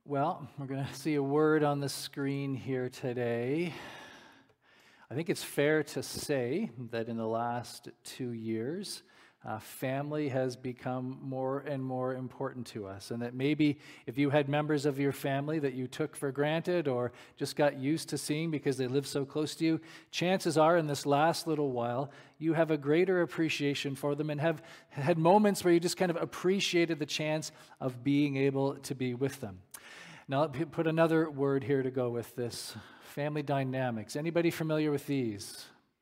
Well, we're going to see a word on the screen here today. I think it's fair to say that in the last 2 years, family has become more and more important to us, and that maybe if you had members of your family that you took for granted or just got used to seeing because they live so close to you, chances are in this last little while, you have a greater appreciation for them and have had moments where you just kind of appreciated the chance of being able to be with them. Now, let me put another word here to go with this. Family dynamics. Anybody familiar with these?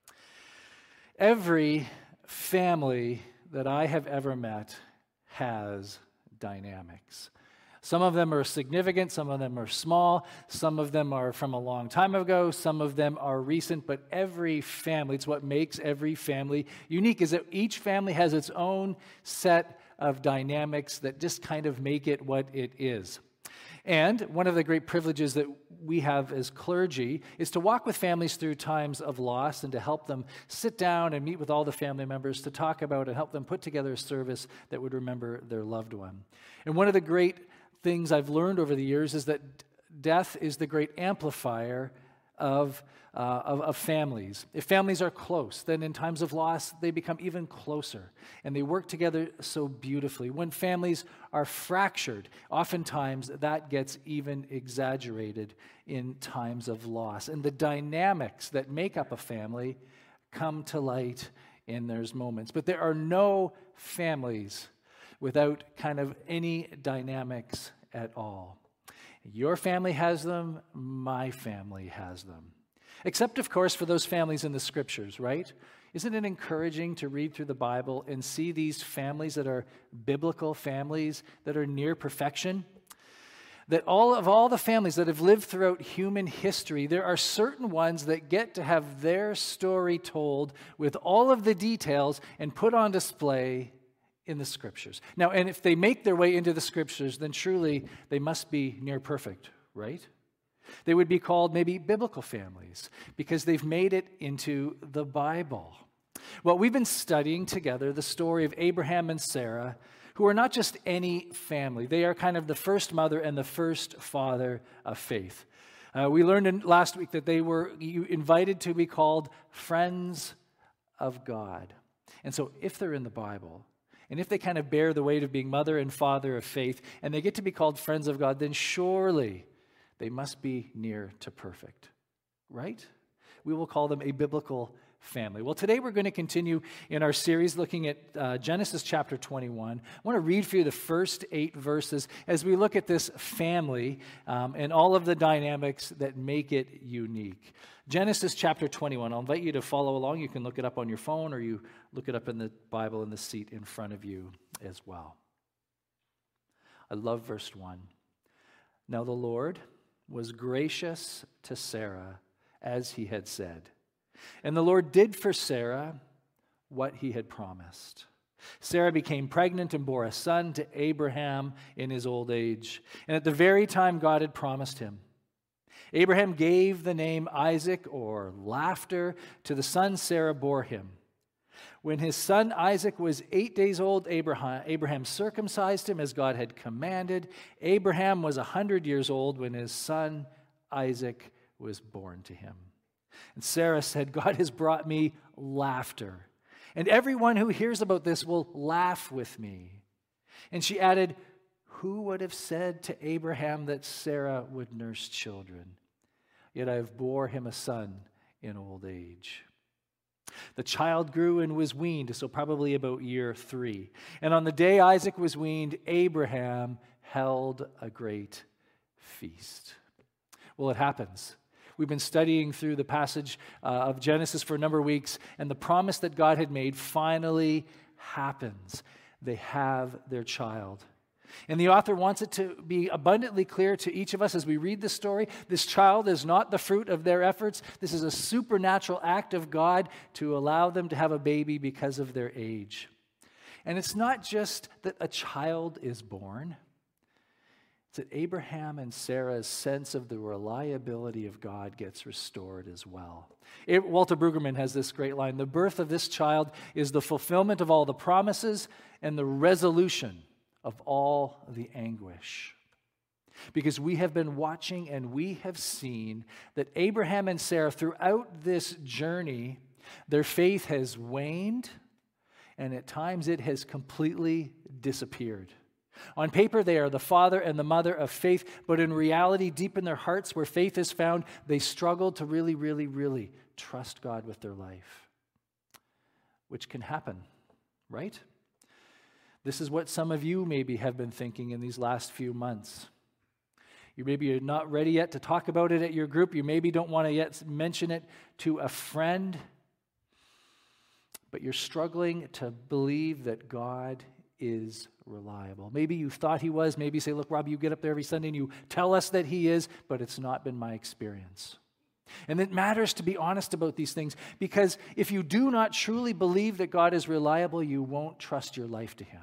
Every family that I have ever met has dynamics. Some of them are significant, some of them are small, some of them are from a long time ago, some of them are recent, but every family, it's what makes every family unique, is that each family has its own set of dynamics that just kind of make it what it is. And one of the great privileges that we have as clergy is to walk with families through times of loss and to help them sit down and meet with all the family members to talk about and help them put together a service that would remember their loved one. And one of the great things I've learned over the years is that death is the great amplifier of families. If families are close, then in times of loss, they become even closer, and they work together so beautifully. When families are fractured, oftentimes that gets even exaggerated in times of loss. And the dynamics that make up a family come to light in those moments. But there are no families without kind of any dynamics at all. Your family has them, my family has them. Except, of course, for those families in the Scriptures, right? Isn't it encouraging to read through the Bible and see these families that are biblical families that are near perfection? That all the families that have lived throughout human history, there are certain ones that get to have their story told with all of the details and put on display in the Scriptures. Now, and if they make their way into the Scriptures, then truly they must be near perfect, right? They would be called maybe biblical families because they've made it into the Bible. Well, we've been studying together the story of Abraham and Sarah, who are not just any family. They are kind of the first mother and the first father of faith. We learned last week that they were invited to be called friends of God. And so if they're in the Bible, and if they kind of bear the weight of being mother and father of faith, and they get to be called friends of God, then surely they must be near to perfect, right? We will call them a biblical family. Well, today we're going to continue in our series looking at Genesis chapter 21. I want to read for you the first 8 verses as we look at this family and all of the dynamics that make it unique. Genesis chapter 21. I'll invite you to follow along. You can look it up on your phone or you look it up in the Bible in the seat in front of you as well. I love verse 1. Now the Lord was gracious to Sarah as he had said. And the Lord did for Sarah what he had promised. Sarah became pregnant and bore a son to Abraham in his old age, and at the very time God had promised him. Abraham gave the name Isaac, or laughter, to the son Sarah bore him. When his son Isaac was 8 days old, Abraham circumcised him as God had commanded. Abraham was 100 years old when his son Isaac was born to him. And Sarah said, God has brought me laughter, and everyone who hears about this will laugh with me. And she added, who would have said to Abraham that Sarah would nurse children? Yet I have bore him a son in old age. The child grew and was weaned, so probably about year 3. And on the day Isaac was weaned, Abraham held a great feast. Well, it happens. We've been studying through the passage of Genesis for a number of weeks, and the promise that God had made finally happens. They have their child. And the author wants it to be abundantly clear to each of us as we read the story. This child is not the fruit of their efforts. This is a supernatural act of God to allow them to have a baby because of their age. And it's not just that a child is born. It's that Abraham and Sarah's sense of the reliability of God gets restored as well. Walter Brueggemann has this great line, the birth of this child is the fulfillment of all the promises and the resolution of all the anguish. Because we have been watching and we have seen that Abraham and Sarah, throughout this journey, their faith has waned, and at times it has completely disappeared. On paper, they are the father and the mother of faith, but in reality, deep in their hearts, where faith is found, they struggle to really, really, really trust God with their life, which can happen, right? This is what some of you maybe have been thinking in these last few months. You're not ready yet to talk about it at your group. You maybe don't want to yet mention it to a friend, but you're struggling to believe that God is reliable. Maybe you thought he was. Maybe you say, look, Rob, you get up there every Sunday and you tell us that he is, but it's not been my experience. And it matters to be honest about these things, because if you do not truly believe that God is reliable, you won't trust your life to him.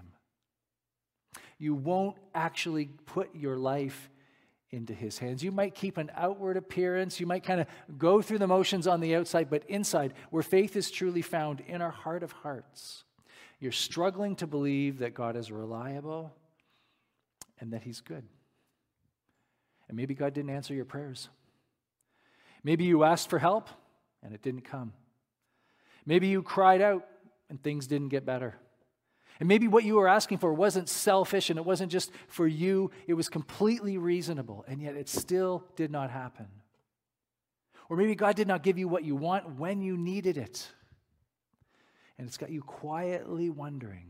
You won't actually put your life into his hands. You might keep an outward appearance. You might kind of go through the motions on the outside, but inside, where faith is truly found in our heart of hearts, you're struggling to believe that God is reliable and that he's good. And maybe God didn't answer your prayers. Maybe you asked for help and it didn't come. Maybe you cried out and things didn't get better. And maybe what you were asking for wasn't selfish and it wasn't just for you. It was completely reasonable, and yet it still did not happen. Or maybe God did not give you what you want when you needed it. And it's got you quietly wondering,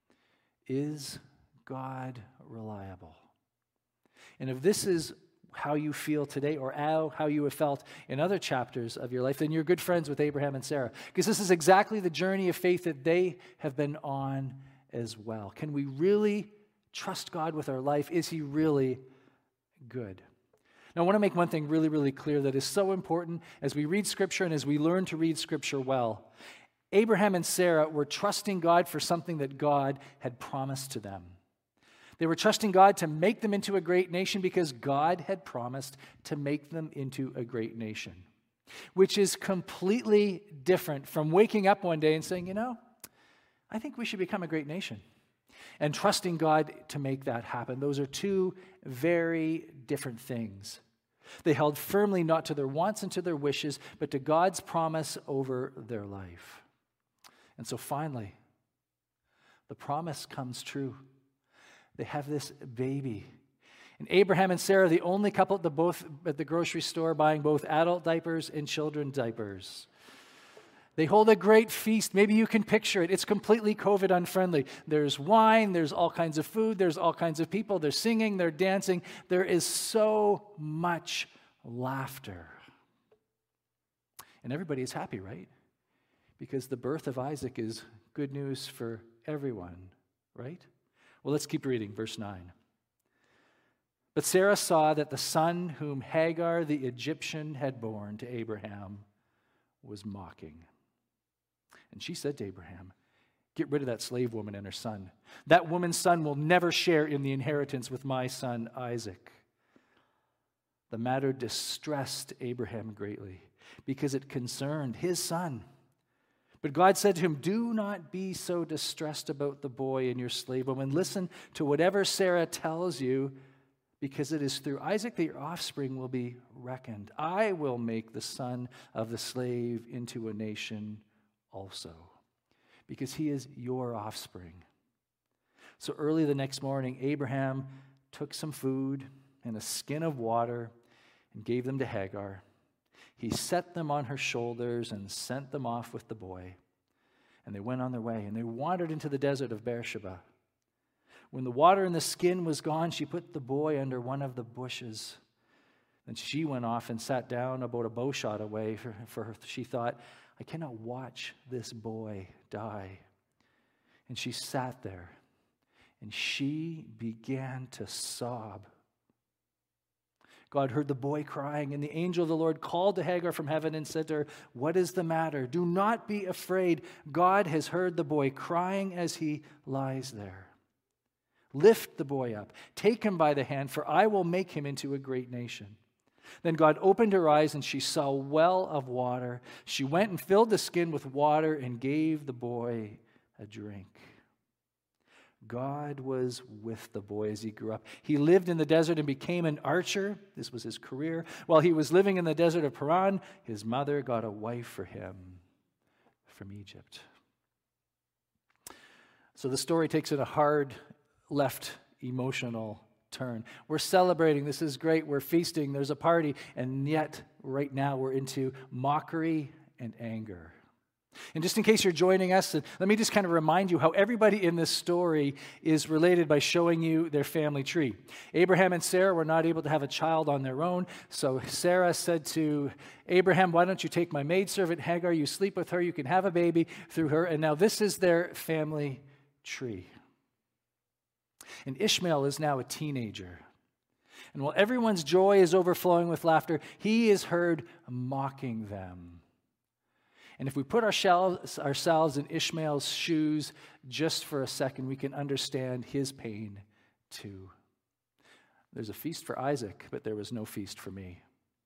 is God reliable? And if this is how you feel today, or how you have felt in other chapters of your life, then you're good friends with Abraham and Sarah. Because this is exactly the journey of faith that they have been on as well. Can we really trust God with our life? Is he really good? Now, I want to make one thing really, really clear that is so important as we read Scripture and as we learn to read Scripture well. Abraham and Sarah were trusting God for something that God had promised to them. They were trusting God to make them into a great nation because God had promised to make them into a great nation, which is completely different from waking up one day and saying, I think we should become a great nation, and trusting God to make that happen. Those are two very different things. They held firmly not to their wants and to their wishes, but to God's promise over their life. And so finally, the promise comes true. They have this baby. And Abraham and Sarah are the only couple at the grocery store buying both adult diapers and children's diapers. They hold a great feast. Maybe you can picture it. It's completely COVID unfriendly. There's wine, there's all kinds of food, there's all kinds of people. They're singing, they're dancing. There is so much laughter. And everybody is happy, right? Because the birth of Isaac is good news for everyone, right? Well, let's keep reading, verse 9. But Sarah saw that the son whom Hagar the Egyptian had borne to Abraham was mocking. And she said to Abraham, get rid of that slave woman and her son. That woman's son will never share in the inheritance with my son Isaac. The matter distressed Abraham greatly because it concerned his son. But God said to him, do not be so distressed about the boy and your slave woman. Listen to whatever Sarah tells you, because it is through Isaac that your offspring will be reckoned. I will make the son of the slave into a nation also, because he is your offspring. So early the next morning, Abraham took some food and a skin of water and gave them to Hagar. He set them on her shoulders and sent them off with the boy. And they went on their way, and they wandered into the desert of Beersheba. When the water in the skin was gone, she put the boy under one of the bushes. Then she went off and sat down about a bow shot away, for her. She thought, I cannot watch this boy die. And she sat there, and she began to sob. God heard the boy crying, and the angel of the Lord called to Hagar from heaven and said to her, what is the matter? Do not be afraid. God has heard the boy crying as he lies there. Lift the boy up, take him by the hand, for I will make him into a great nation. Then God opened her eyes, and she saw a well of water. She went and filled the skin with water and gave the boy a drink. God was with the boy as he grew up. He lived in the desert and became an archer. This was his career. While he was living in the desert of Paran, his mother got a wife for him from Egypt. So the story takes it a hard left emotional turn. We're celebrating. This is great. We're feasting. There's a party. And yet, right now, we're into mockery and anger. And just in case you're joining us, let me just kind of remind you how everybody in this story is related by showing you their family tree. Abraham and Sarah were not able to have a child on their own, so Sarah said to Abraham, why don't you take my maidservant Hagar, you sleep with her, you can have a baby through her. And now this is their family tree. And Ishmael is now a teenager. And while everyone's joy is overflowing with laughter, he is heard mocking them. And if we put ourselves in Ishmael's shoes just for a second, we can understand his pain too. There's a feast for Isaac, but there was no feast for me.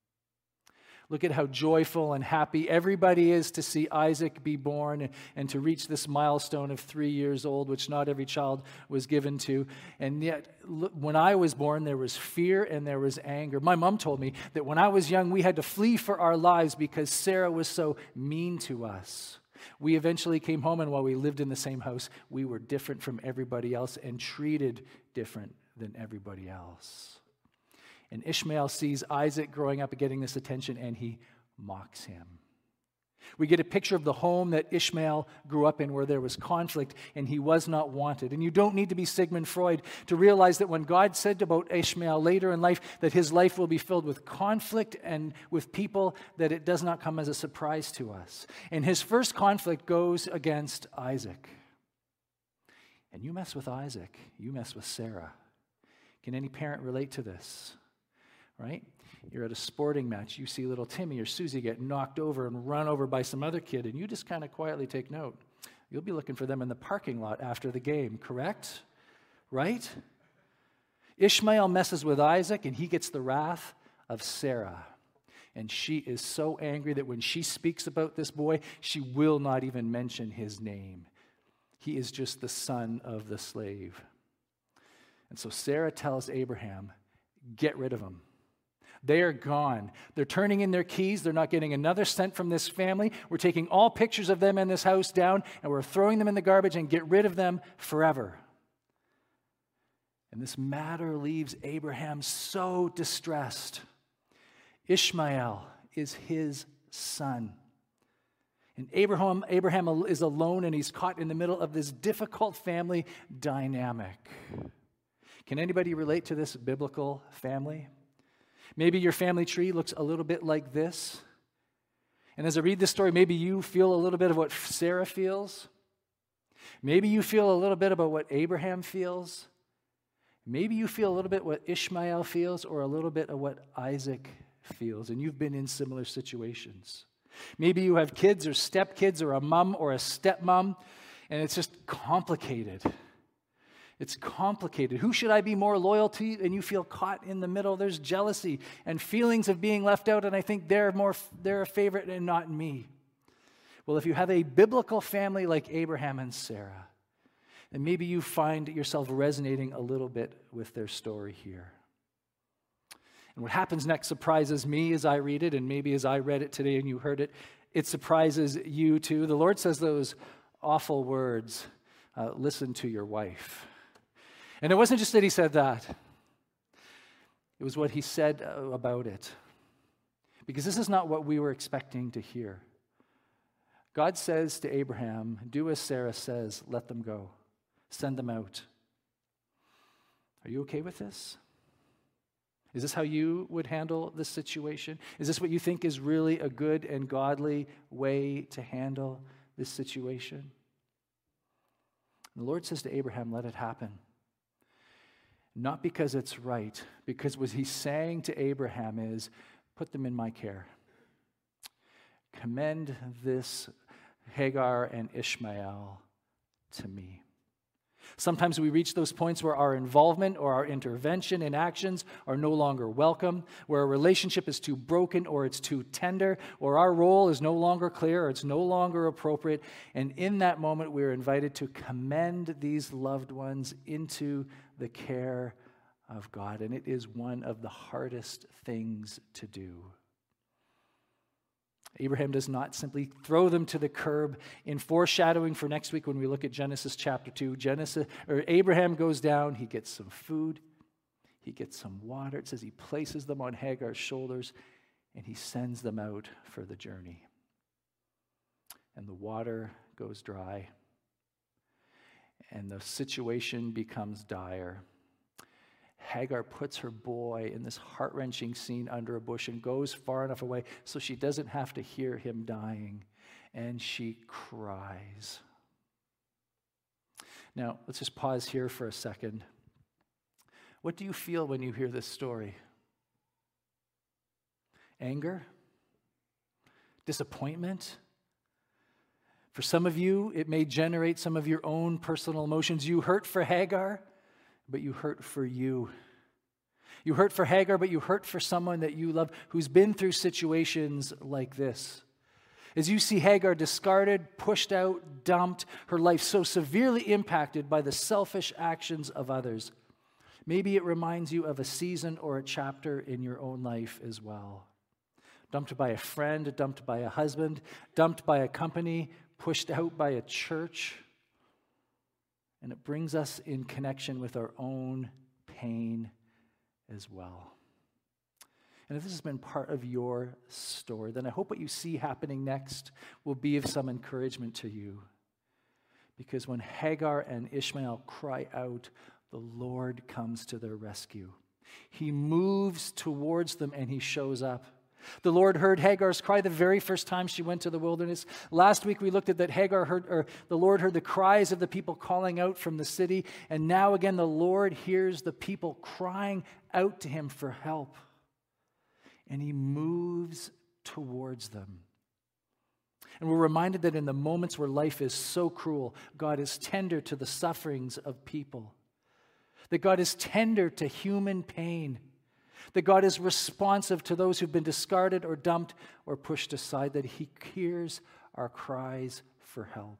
Look at how joyful and happy everybody is to see Isaac be born and to reach this milestone of 3 years old, which not every child was given to. And yet, when I was born, there was fear and there was anger. My mom told me that when I was young, we had to flee for our lives because Sarah was so mean to us. We eventually came home, and while we lived in the same house, we were different from everybody else and treated different than everybody else. And Ishmael sees Isaac growing up and getting this attention, and he mocks him. We get a picture of the home that Ishmael grew up in where there was conflict and he was not wanted. And you don't need to be Sigmund Freud to realize that when God said about Ishmael later in life that his life will be filled with conflict and with people, that it does not come as a surprise to us. And his first conflict goes against Isaac. And you mess with Isaac, you mess with Sarah. Can any parent relate to this? Right? You're at a sporting match. You see little Timmy or Susie get knocked over and run over by some other kid, and you just kind of quietly take note. You'll be looking for them in the parking lot after the game, correct? Right? Ishmael messes with Isaac, and he gets the wrath of Sarah. And she is so angry that when she speaks about this boy, she will not even mention his name. He is just the son of the slave. And so Sarah tells Abraham, get rid of him. They are gone. They're turning in their keys. They're not getting another cent from this family. We're taking all pictures of them in this house down, and we're throwing them in the garbage and get rid of them forever. And this matter leaves Abraham so distressed. Ishmael is his son. And Abraham is alone, and he's caught in the middle of this difficult family dynamic. Can anybody relate to this biblical family? Maybe your family tree looks a little bit like this. And as I read this story, maybe you feel a little bit of what Sarah feels. Maybe you feel a little bit about what Abraham feels. Maybe you feel a little bit what Ishmael feels, or a little bit of what Isaac feels. And you've been in similar situations. Maybe you have kids or stepkids or a mom or a stepmom, and it's just complicated. It's complicated. Who should I be more loyal to? And you feel caught in the middle. There's jealousy and feelings of being left out, and I think they're a favorite and not me. Well, if you have a biblical family like Abraham and Sarah, then maybe you find yourself resonating a little bit with their story here. And what happens next surprises me as I read it, and maybe as I read it today and you heard it, it surprises you too. The Lord says those awful words, listen to your wife. And it wasn't just that he said that. It was what he said about it. Because this is not what we were expecting to hear. God says to Abraham, do as Sarah says, let them go. Send them out. Are you okay with this? Is this how you would handle this situation? Is this what you think is really a good and godly way to handle this situation? And the Lord says to Abraham, let it happen. Not because it's right, because what he's saying to Abraham is, put them in my care. Commend this Hagar and Ishmael to me. Sometimes we reach those points where our involvement or our intervention in actions are no longer welcome, where a relationship is too broken or it's too tender, or our role is no longer clear or it's no longer appropriate. And in that moment, we are invited to commend these loved ones into the care of God. And it is one of the hardest things to do. Abraham does not simply throw them to the curb. In foreshadowing for next week when we look at Genesis chapter 2, Abraham goes down, he gets some food, he gets some water. It says he places them on Hagar's shoulders and he sends them out for the journey. And the water goes dry and the situation becomes dire. Hagar puts her boy in this heart-wrenching scene under a bush and goes far enough away so she doesn't have to hear him dying, and she cries. Now, let's just pause here for a second. What do you feel when you hear this story? Anger? Disappointment? For some of you, it may generate some of your own personal emotions. You hurt for Hagar, but you hurt for you. You hurt for Hagar, but you hurt for someone that you love who's been through situations like this. As you see Hagar discarded, pushed out, dumped, her life so severely impacted by the selfish actions of others, maybe it reminds you of a season or a chapter in your own life as well. Dumped by a friend, dumped by a husband, dumped by a company, pushed out by a church. And it brings us in connection with our own pain as well. And if this has been part of your story, then I hope what you see happening next will be of some encouragement to you. Because when Hagar and Ishmael cry out, the Lord comes to their rescue. He moves towards them and he shows up. The Lord heard Hagar's cry the very first time she went to the wilderness. Last week we looked at that the Lord heard the cries of the people calling out from the city. And now again the Lord hears the people crying out to him for help. And he moves towards them. And we're reminded that in the moments where life is so cruel, God is tender to the sufferings of people. That God is tender to human pain. That God is responsive to those who've been discarded or dumped or pushed aside, that he hears our cries for help.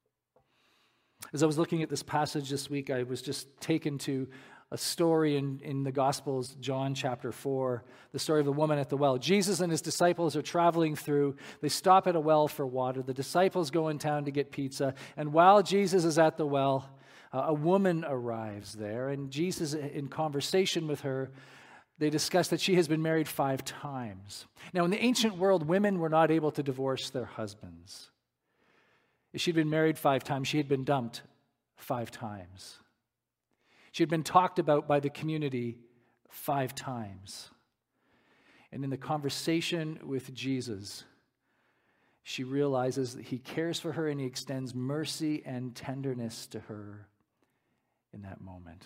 As I was looking at this passage this week, I was just taken to a story in the Gospels, John chapter 4, the story of the woman at the well. Jesus and his disciples are traveling through. They stop at a well for water. The disciples go in town to get pizza. And while Jesus is at the well, a woman arrives there. And Jesus, in conversation with her, they discuss that she has been married 5 times. Now, in the ancient world, women were not able to divorce their husbands. If she'd been married 5 times, she had been dumped 5 times. She had been talked about by the community 5 times. And in the conversation with Jesus, she realizes that he cares for her and he extends mercy and tenderness to her in that moment.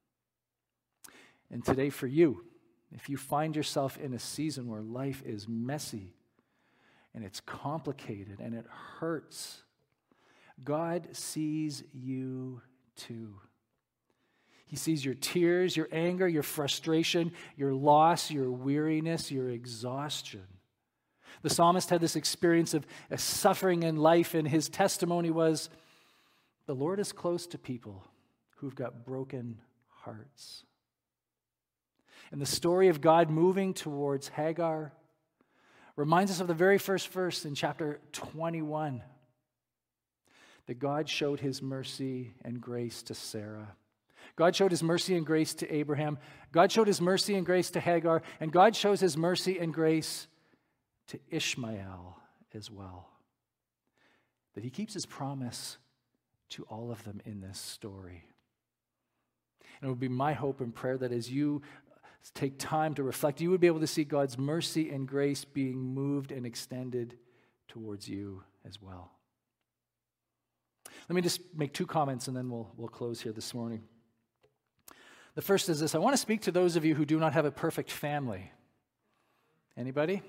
And today for you, if you find yourself in a season where life is messy and it's complicated and it hurts, God sees you too. He sees your tears, your anger, your frustration, your loss, your weariness, your exhaustion. The psalmist had this experience of a suffering in life, and his testimony was, the Lord is close to people who've got broken hearts. And the story of God moving towards Hagar reminds us of the very first verse in chapter 21, that God showed his mercy and grace to Sarah. God showed his mercy and grace to Abraham. God showed his mercy and grace to Hagar. And God shows his mercy and grace to Ishmael as well. That he keeps his promise to all of them in this story. And it would be my hope and prayer that as you take time to reflect, you would be able to see God's mercy and grace being moved and extended towards you as well. Let me just make 2 comments and then we'll close here this morning. The first is this: I want to speak to those of you who do not have a perfect family. Anybody?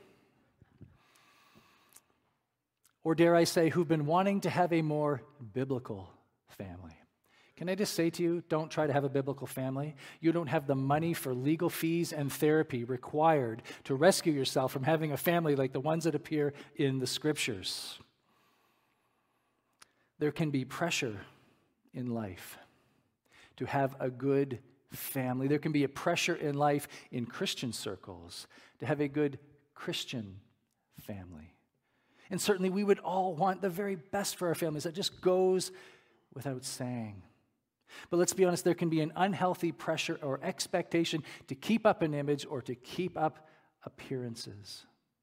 Or dare I say, who've been wanting to have a more biblical family. Can I just say to you, don't try to have a biblical family. You don't have the money for legal fees and therapy required to rescue yourself from having a family like the ones that appear in the Scriptures. There can be pressure in life to have a good family. There can be a pressure in life in Christian circles to have a good Christian family. And certainly we would all want the very best for our families. That just goes without saying. But let's be honest, there can be an unhealthy pressure or expectation to keep up an image or to keep up appearances.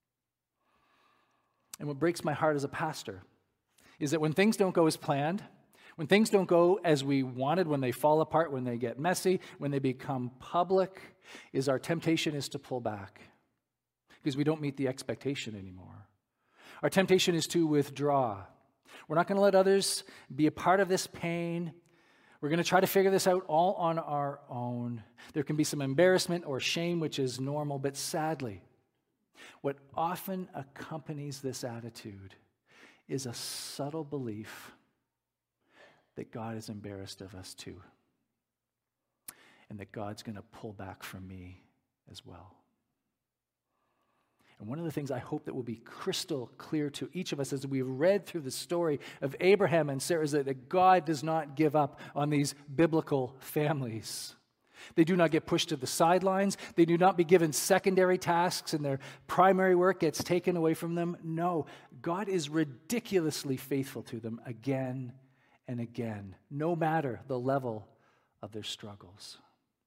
And what breaks my heart as a pastor is that when things don't go as planned, when things don't go as we wanted, when they fall apart, when they get messy, when they become public, is our temptation is to pull back because we don't meet the expectation anymore. Our temptation is to withdraw. We're not going to let others be a part of this pain. We're going to try to figure this out all on our own. There can be some embarrassment or shame, which is normal, but sadly, what often accompanies this attitude is a subtle belief that God is embarrassed of us too, and that God's going to pull back from me as well. And one of the things I hope that will be crystal clear to each of us as we've read through the story of Abraham and Sarah is that God does not give up on these biblical families. They do not get pushed to the sidelines. They do not be given secondary tasks and their primary work gets taken away from them. No, God is ridiculously faithful to them again and again, no matter the level of their struggles.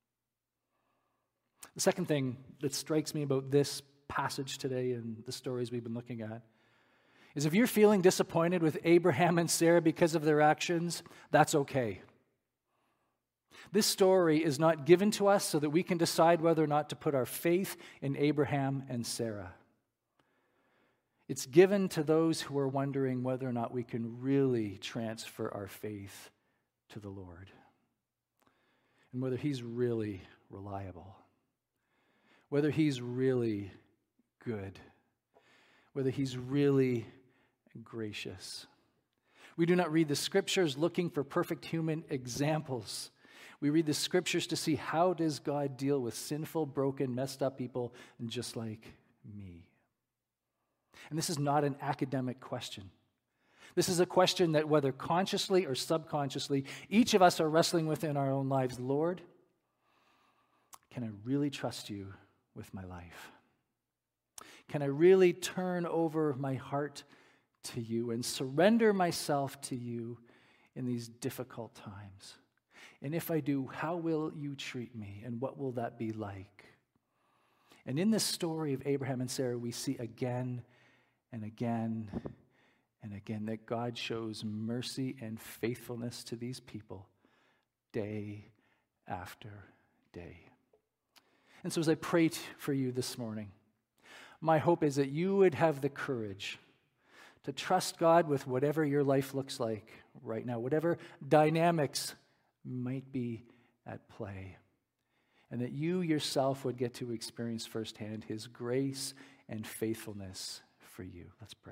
The second thing that strikes me about this passage today and the stories we've been looking at is if you're feeling disappointed with Abraham and Sarah because of their actions, that's okay. This story is not given to us so that we can decide whether or not to put our faith in Abraham and Sarah. It's given to those who are wondering whether or not we can really transfer our faith to the Lord and whether He's really reliable, whether He's really good, whether He's really gracious. We do not read the Scriptures looking for perfect human examples. We read the Scriptures to see how does God deal with sinful, broken, messed up people just like me. And this is not an academic question. This is a question that whether consciously or subconsciously, each of us are wrestling with in our own lives. Lord, can I really trust you with my life? Can I really turn over my heart to you and surrender myself to you in these difficult times? And if I do, how will you treat me and what will that be like? And in this story of Abraham and Sarah, we see again and again and again that God shows mercy and faithfulness to these people day after day. And so as I pray for you this morning, my hope is that you would have the courage to trust God with whatever your life looks like right now, whatever dynamics might be at play, and that you yourself would get to experience firsthand His grace and faithfulness for you. Let's pray.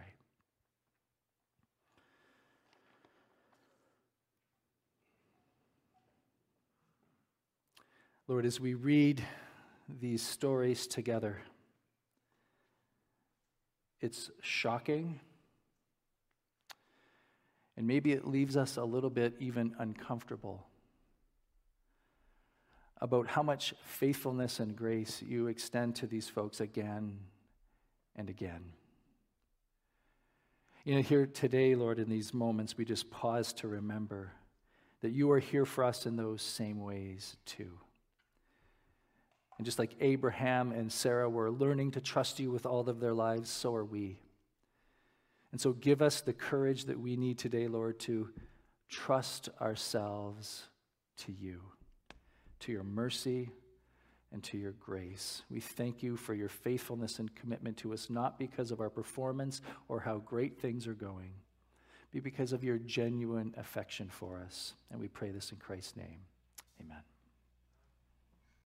Lord, as we read these stories together, it's shocking, and maybe it leaves us a little bit even uncomfortable about how much faithfulness and grace you extend to these folks again and again. You know, here today, Lord, in these moments, we just pause to remember that you are here for us in those same ways too. And just like Abraham and Sarah were learning to trust you with all of their lives, so are we. And so give us the courage that we need today, Lord, to trust ourselves to you, to your mercy and to your grace. We thank you for your faithfulness and commitment to us, not because of our performance or how great things are going, but because of your genuine affection for us. And we pray this in Christ's name. Amen.